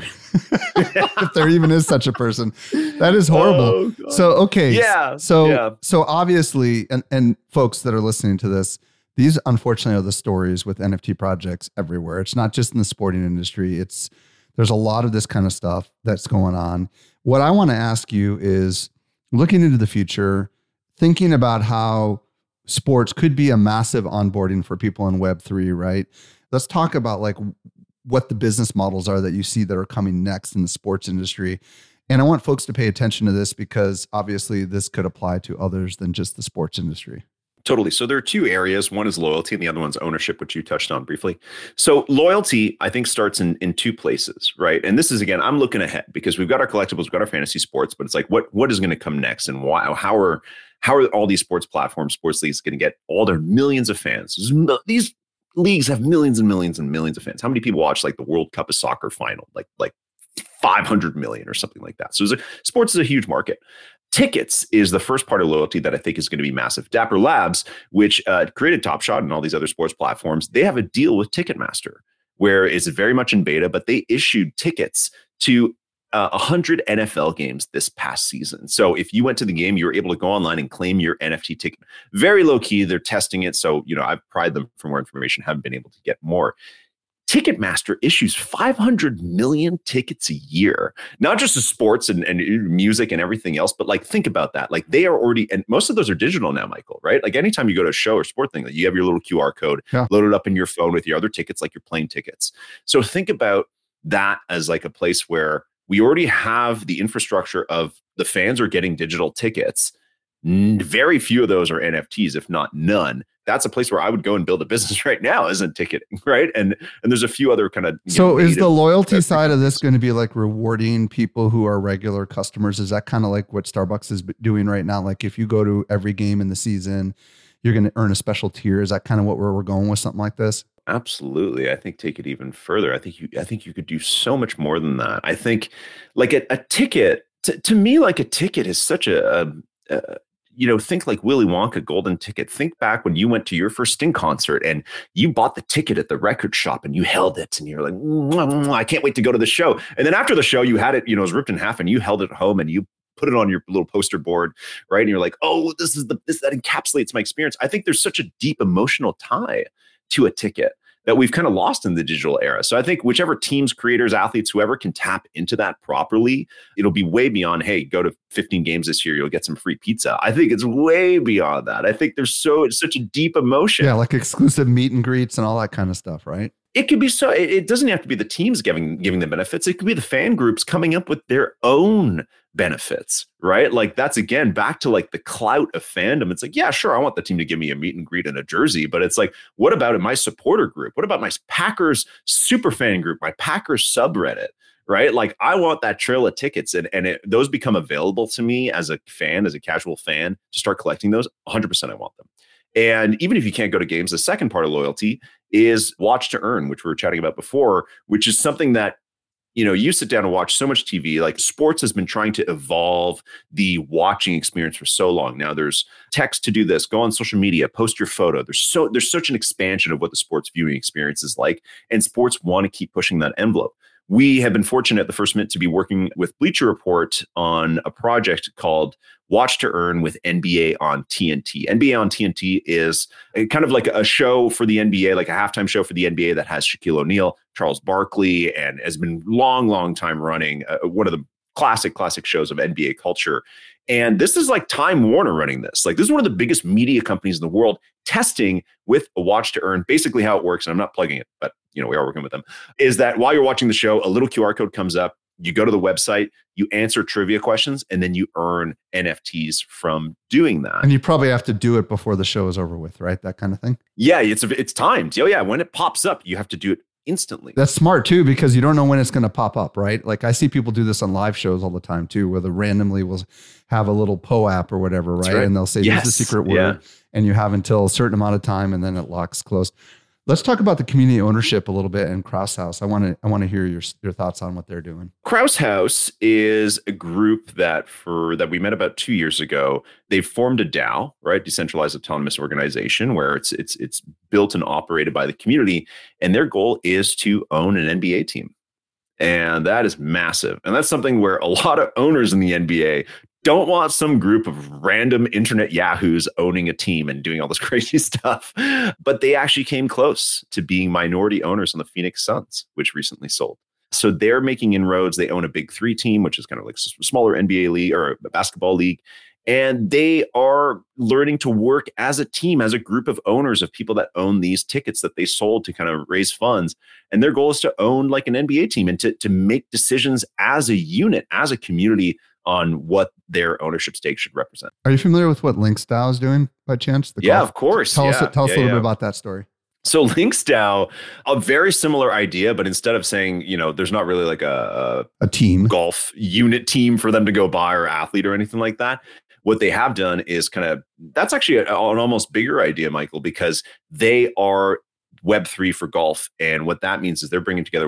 [SPEAKER 2] If there even is such a person. That is horrible. Oh, so, okay.
[SPEAKER 3] Yeah.
[SPEAKER 2] So obviously, and folks that are listening to this, these, unfortunately, are the stories with NFT projects everywhere. It's not just in the sporting industry. There's a lot of this kind of stuff that's going on. What I want to ask you is, looking into the future, thinking about how sports could be a massive onboarding for people in Web3, right? Let's talk about like what the business models are that you see that are coming next in the sports industry. And I want folks to pay attention to this because obviously this could apply to others than just the sports industry.
[SPEAKER 3] Totally. So there are 2 areas. One is loyalty and the other one's ownership, which you touched on briefly. So loyalty, I think, starts in 2 places, right? And this is, again, I'm looking ahead because we've got our collectibles, we've got our fantasy sports, but it's like, what is going to come next and why? How are all these sports platforms, sports leagues going to get all their millions of fans? These leagues have millions and millions and millions of fans. How many people watch like the World Cup of Soccer final? Like 500 million or something like that. So sports is a huge market. Tickets is the first part of loyalty that I think is going to be massive. Dapper Labs, which created Top Shot and all these other sports platforms, they have a deal with Ticketmaster, where it's very much in beta, but they issued tickets to 100 NFL games this past season. So if you went to the game, you were able to go online and claim your NFT ticket. Very low key, they're testing it. So, I've pried them for more information, haven't been able to get more. Ticketmaster issues 500 million tickets a year, not just to sports and music and everything else, but like, think about that. Like they are already, and most of those are digital now, Michael, right? Like anytime you go to a show or sport thing, like you have your little QR code loaded up in your phone with your other tickets, like your plane tickets. So think about that as like a place where we already have the infrastructure of the fans are getting digital tickets. Very few of those are NFTs, if not none. That's a place where I would go and build a business right now, isn't ticketing, right? And there's a few other kind of.
[SPEAKER 2] So is the loyalty side of this going to be like rewarding people who are regular customers? Is that kind of like what Starbucks is doing right now? Like if you go to every game in the season, you're going to earn a special tier. Is that kind of what we're going with, something like this?
[SPEAKER 3] Absolutely. I think take it even further. I think you could do so much more than that. I think like a ticket to me, like a ticket is such think like Willy Wonka golden ticket. Think back when you went to your first Sting concert and you bought the ticket at the record shop and you held it and you're like, I can't wait to go to the show. And then after the show, you had it, it was ripped in half and you held it at home and you put it on your little poster board, right? And you're like, oh, this that encapsulates my experience. I think there's such a deep emotional tie to a ticket that we've kind of lost in the digital era. So I think whichever teams, creators, athletes, whoever can tap into that properly, it'll be way beyond, hey, go to 15 games this year, you'll get some free pizza. I think it's way beyond that. I think it's such a deep emotion.
[SPEAKER 2] Yeah, like exclusive meet and greets and all that kind of stuff, right?
[SPEAKER 3] It could be so. It doesn't have to be the teams giving the benefits. It could be the fan groups coming up with their own benefits, right? Like that's again back to like the clout of fandom. It's like, yeah, sure, I want the team to give me a meet and greet and a jersey, but it's like, what about in my supporter group? What about my Packers super fan group, my Packers subreddit? Right? Like I want that trail of tickets and those become available to me as a fan, as a casual fan to start collecting those. 100% I want them. And even if you can't go to games, the second part of loyalty is watch to earn, which we were chatting about before, which is something that, you sit down and watch so much TV. Like sports has been trying to evolve the watching experience for so long. Now there's text to do this, go on social media, post your photo. There's such an expansion of what the sports viewing experience is like. And sports want to keep pushing that envelope. We have been fortunate at the First Mint to be working with Bleacher Report on a project called Watch to Earn with NBA on TNT. NBA on TNT is kind of like a show for the NBA, like a halftime show for the NBA that has Shaquille O'Neal, Charles Barkley, and has been long time running. One of the classic shows of NBA culture. And this is like Time Warner running this. Like this is one of the biggest media companies in the world testing with a Watch to Earn. Basically how it works, and I'm not plugging it, but we are working with them, is that while you're watching the show, a little QR code comes up, you go to the website, you answer trivia questions, and then you earn NFTs from doing that.
[SPEAKER 2] And you probably have to do it before the show is over with, right? That kind of thing.
[SPEAKER 3] Yeah, it's timed. Oh yeah, when it pops up, you have to do it instantly.
[SPEAKER 2] That's smart too, because you don't know when it's going to pop up, right? Like I see people do this on live shows all the time too, where they randomly will have a little app or whatever, right? And they'll say, here's the secret word, and you have until a certain amount of time, and then it locks closed. Let's talk about the community ownership a little bit and Krause House. I want to hear your thoughts on what they're doing.
[SPEAKER 3] Krause House is a group that we met about 2 years ago. They formed a DAO, right? Decentralized Autonomous Organization, where it's built and operated by the community, and their goal is to own an NBA team. And that is massive. And that's something where a lot of owners in the NBA don't want some group of random internet yahoos owning a team and doing all this crazy stuff. But they actually came close to being minority owners on the Phoenix Suns, which recently sold. So they're making inroads. They own a Big Three team, which is kind of like a smaller NBA league or a basketball league. And they are learning to work as a team, as a group of owners of people that own these tickets that they sold to kind of raise funds. And their goal is to own like an NBA team and to make decisions as a unit, as a community, on what their ownership stake should represent.
[SPEAKER 2] Are you familiar with what Lynx DAO is doing by chance?
[SPEAKER 3] Yeah, of course.
[SPEAKER 2] Tell us a little bit about that story.
[SPEAKER 3] So Lynx DAO, a very similar idea, but instead of saying, there's not really like a
[SPEAKER 2] team,
[SPEAKER 3] golf unit team for them to go buy or athlete or anything like that. What they have done is that's actually an almost bigger idea, Michael, because they are Web3 for golf. And what that means is they're bringing together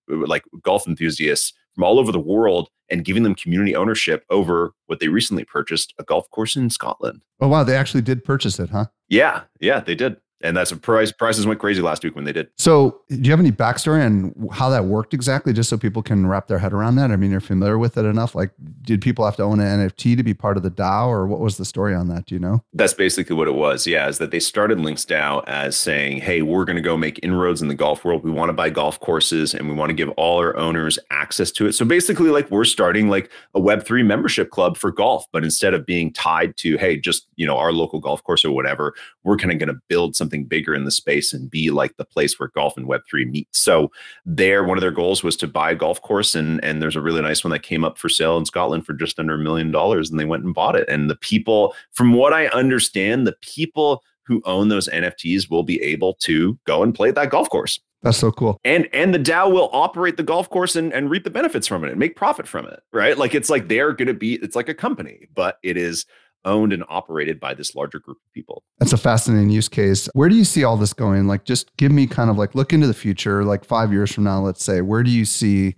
[SPEAKER 3] golf enthusiasts from all over the world and giving them community ownership over what they recently purchased, a golf course in Scotland.
[SPEAKER 2] Oh, wow. They actually did purchase it, huh?
[SPEAKER 3] Yeah, they did. And that's a prices went crazy last week when they did.
[SPEAKER 2] So do you have any backstory on how that worked exactly, just so people can wrap their head around that? I mean, you're familiar with it enough. Like, did people have to own an NFT to be part of the DAO, or what was the story on that? Do you know?
[SPEAKER 3] That's basically what it was. Yeah, is that they started Lynx DAO as saying, hey, we're going to go make inroads in the golf world. We want to buy golf courses and we want to give all our owners access to it. So basically, like, we're starting like a Web3 membership club for golf, but instead of being tied to, hey, just, our local golf course or whatever, we're kind of going to build something bigger in the space and be like the place where golf and Web3 meet. So one of their goals was to buy a golf course, and there's a really nice one that came up for sale in Scotland for just under $1 million, and they went and bought it. And the people, from what I understand, the people who own those NFTs will be able to go and play at that golf course.
[SPEAKER 2] That's so cool.
[SPEAKER 3] And the DAO will operate the golf course and reap the benefits from it and make profit from it, right? Like it's like it's like a company, but it is owned and operated by this larger group of people.
[SPEAKER 2] That's a fascinating use case. Where do you see all this going? Like, just give me kind of like, look into the future, like 5 years from now, let's say, where do you see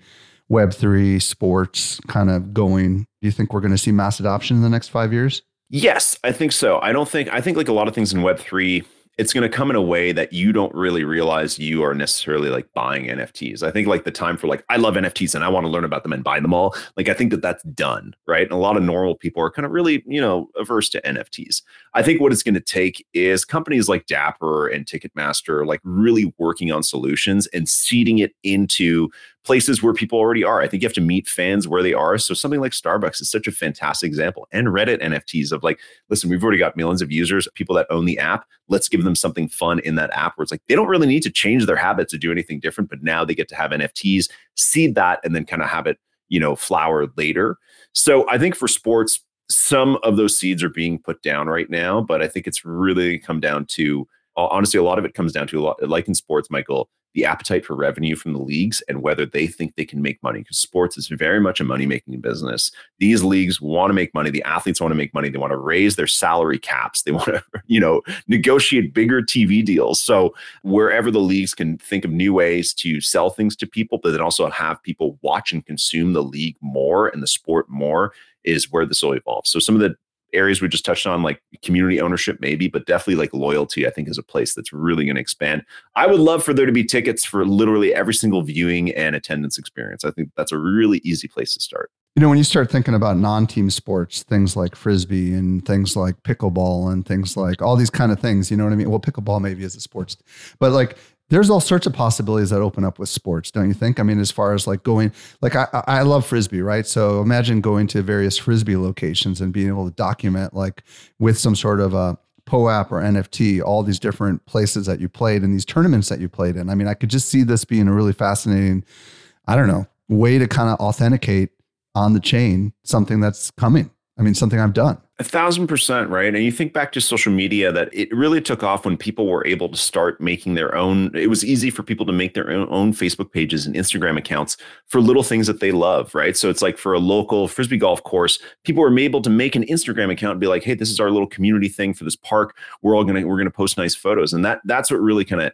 [SPEAKER 2] Web3 sports kind of going? Do you think we're going to see mass adoption in the next 5 years?
[SPEAKER 3] Yes, I think so. I think like a lot of things in Web3, it's going to come in a way that you don't really realize you are necessarily like buying NFTs. I think like the time for like, I love NFTs and I want to learn about them and buy them all. Like, I think that's done, right? And a lot of normal people are kind of really, averse to NFTs. I think what it's going to take is companies like Dapper and Ticketmaster, like really working on solutions and seeding it into places where people already are. I think you have to meet fans where they are. So something like Starbucks is such a fantastic example. And Reddit NFTs of like, listen, we've already got millions of users, people that own the app. Let's give them something fun in that app where it's like, they don't really need to change their habits to do anything different, but now they get to have NFTs, seed that, and then kind of have it, flower later. So I think for sports, some of those seeds are being put down right now, but I think it's really come down to, honestly, a lot of it comes down to, like in sports, Michael, the appetite for revenue from the leagues and whether they think they can make money, because sports is very much a money-making business. These leagues want to make money. The athletes want to make money. They want to raise their salary caps. They want to, negotiate bigger TV deals. So wherever the leagues can think of new ways to sell things to people, but then also have people watch and consume the league more and the sport more, is where this will evolve. So some of the areas we just touched on, like community ownership, maybe, but definitely like loyalty, I think is a place that's really going to expand. I would love for there to be tickets for literally every single viewing and attendance experience. I think that's a really easy place to start.
[SPEAKER 2] When you start thinking about non-team sports, things like Frisbee and things like pickleball and things like all these kind of things, you know what I mean? Well, pickleball maybe is a sports, but like there's all sorts of possibilities that open up with sports, don't you think? I mean, as far as like going, like I love Frisbee, right? So imagine going to various Frisbee locations and being able to document like with some sort of a POAP or NFT, all these different places that you played and these tournaments that you played in. I mean, I could just see this being a really fascinating, way to kind of authenticate on the chain something that's coming. I mean, something I've done.
[SPEAKER 3] 1,000%, right? And you think back to social media, that it really took off when people were able to start making their own. It was easy for people to make their own Facebook pages and Instagram accounts for little things that they love, right? So it's like for a local Frisbee golf course, people were able to make an Instagram account and be like, hey, this is our little community thing for this park. We're gonna post nice photos. And that's what really kind of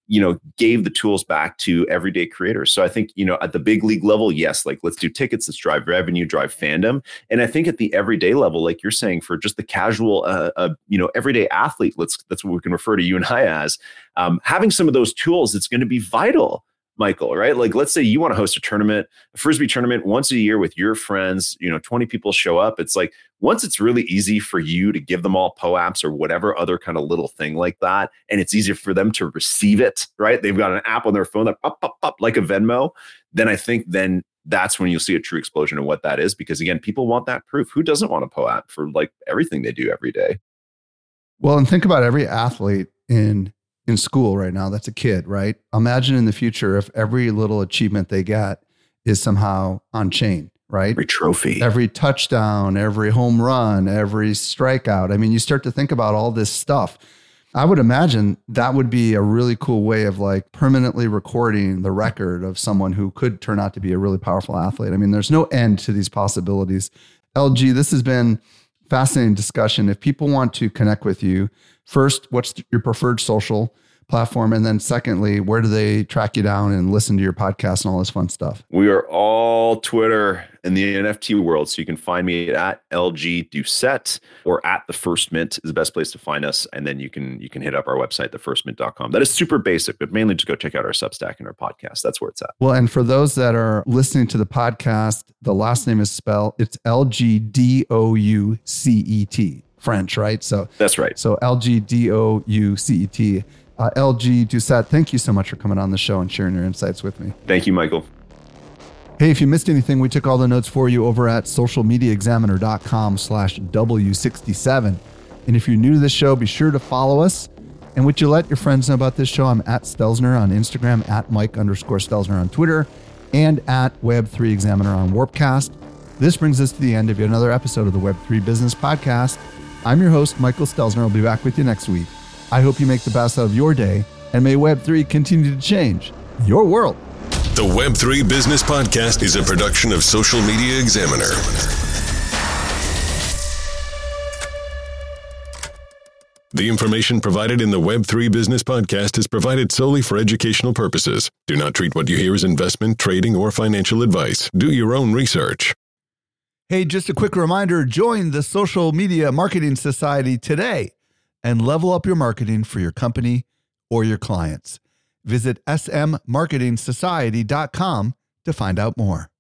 [SPEAKER 3] gave the tools back to everyday creators. So I think, at the big league level, yes, like let's do tickets, let's drive revenue, drive fandom. And I think at the everyday level, like you're saying, for just the casual, everyday athlete, that's what we can refer to you and I as, having some of those tools, it's going to be vital, Michael, right? Like, let's say you want to host a Frisbee tournament once a year with your friends, 20 people show up. It's like, once it's really easy for you to give them all POAPs or whatever other kind of little thing like that, and it's easier for them to receive it, right? They've got an app on their phone that pop, like a Venmo. Then I think that's when you'll see a true explosion of what that is. Because again, people want that proof. Who doesn't want a POAP for like everything they do every day?
[SPEAKER 2] Well, and think about every athlete in school right now that's a kid, right? Imagine in the future if every little achievement they get is somehow on chain, right?
[SPEAKER 3] Every trophy,
[SPEAKER 2] every touchdown, every home run, every strikeout. I mean, you start to think about all this stuff. I would imagine that would be a really cool way of like permanently recording the record of someone who could turn out to be a really powerful athlete. I mean, there's no end to these possibilities. LG, this has been fascinating discussion. If people want to connect with you, first, what's your preferred social platform? And then secondly, where do they track you down and listen to your podcast and all this fun stuff?
[SPEAKER 3] We are all Twitter in the NFT world. So you can find me at LG Doucette or at The First Mint is the best place to find us. And then you can hit up our website, thefirstmint.com. That is super basic, but mainly just go check out our Substack and our podcast. That's where it's at.
[SPEAKER 2] Well, and for those that are listening to the podcast, the last name is spelled, it's LGDOUCET. French, right? So
[SPEAKER 3] that's right.
[SPEAKER 2] So LGDOUCET. LG Doucette, thank you so much for coming on the show and sharing your insights with me.
[SPEAKER 3] Thank you, Michael.
[SPEAKER 2] Hey, if you missed anything, we took all the notes for you over at socialmediaexaminer.com/W67. And if you're new to this show, be sure to follow us. And would you let your friends know about this show? I'm at Stelzner on Instagram, at Mike_Stelzner on Twitter, and at Web3 Examiner on Warpcast. This brings us to the end of yet another episode of the Web3 Business Podcast. I'm your host, Michael Stelzner. I'll be back with you next week. I hope you make the best out of your day, and may Web3 continue to change your world.
[SPEAKER 1] The Web3 Business Podcast is a production of Social Media Examiner. The information provided in the Web3 Business Podcast is provided solely for educational purposes. Do not treat what you hear as investment, trading, or financial advice. Do your own research.
[SPEAKER 2] Hey, just a quick reminder, join the Social Media Marketing Society today and level up your marketing for your company or your clients. Visit smmarketingsociety.com to find out more.